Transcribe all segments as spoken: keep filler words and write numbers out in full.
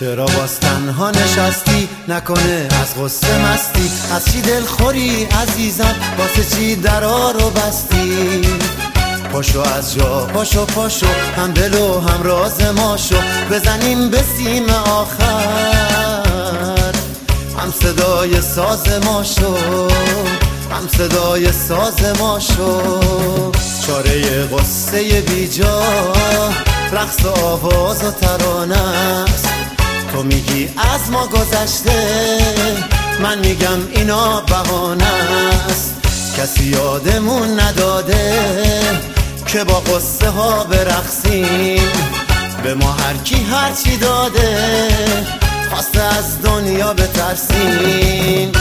چرا باز تنها نشستی؟ نکنه از غصه مستی؟ از چی دلخوری عزیزم؟ واسه چی درا رو بستی؟ پاشو از جا پاشو پاشو، هم دل و هم راز ما شو، بزنیم به سیم آخر، هم صدای ساز ما شو، هم صدای ساز ما شو. چاره غصه بی جا رقص و آواز و ترانه است. تو میگی از ما گذشته، من میگم اینا بهانه است. کسی یادمون نداده که با قصه ها برقصیم، به ما هر کی هر چی داده خواسته از دنیا بترسیم.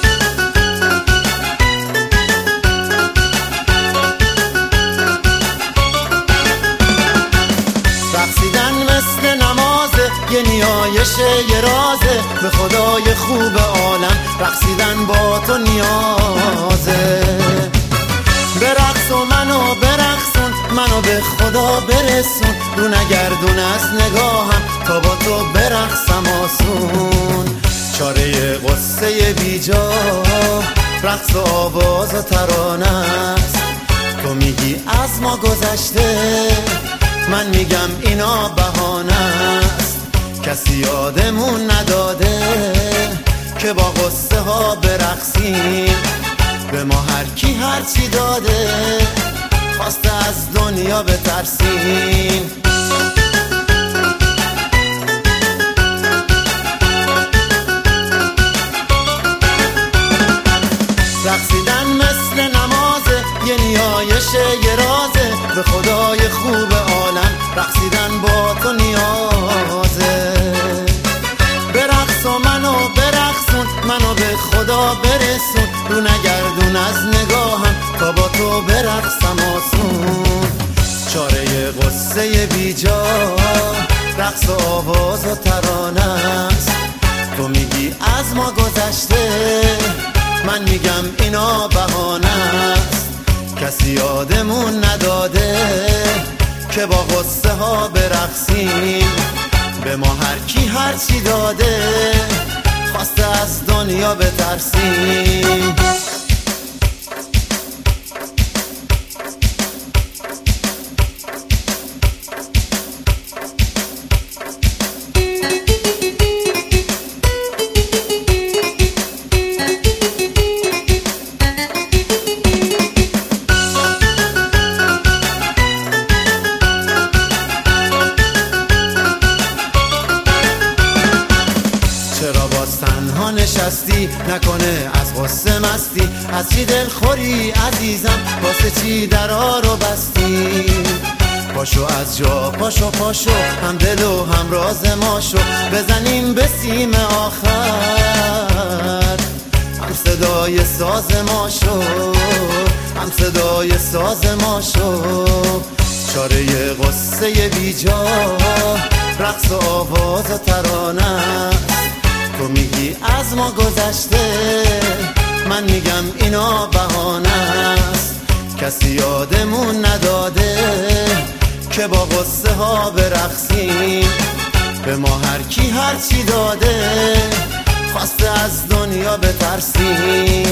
رقصیدن مثل نمازه، یه نیایشه یه رازه، به خدای خوب عالم رقصیدن با تو نیازه. برقص و منو برقصون، منو به خدا برسون، رو نگردون از نگاهم تا با تو برقصم آسون. چاره غصه بی جا رقص و آواز و ترانه است. تو میگی از ما گذشته، من میگم اینا بهانه است. کسی یادمون نداده که با غصه ها برقصیم، به ما هر کی هر چی داده خواسته از دنیا بترسیم. رقصیدن مثل نمازه، یه نیایشه یه رازه، به خدای خوب عالم رقصیدن با تو نیازه. برقص و منو برقصون، منو به خدا برسون، رو نگردون از نگاهم تا با تو برقصم آسون. چاره غصه بی جا رقص و آواز و ترانه است. تو میگی از ما گذشته، من میگم اینا بهانه است. کسی یادمون نداده که با غصه ها برقصیم، به ما هر کی هر چی داده خواسته از دنیا بترسیم. چرا باز تنها نشستی؟ نکنه از غصه مستی؟ از چی دلخوری عزیزم؟ واسه چی درا رو بستی؟ پاشو از جا پاشو پاشو، هم دل و هم راز ما شو، بزنیم به سیم آخر، هم صدای ساز ما شو، هم صدای ساز ما شو. چاره غصه بی جا رقص و آواز و ترانه است. تو میگی از ما گذشته، من میگم اینا بهانه است. کسی یادمون نداده که با غصه ها برقصیم، به ما هر کی هر چی داده خواسته از دنیا بترسیم.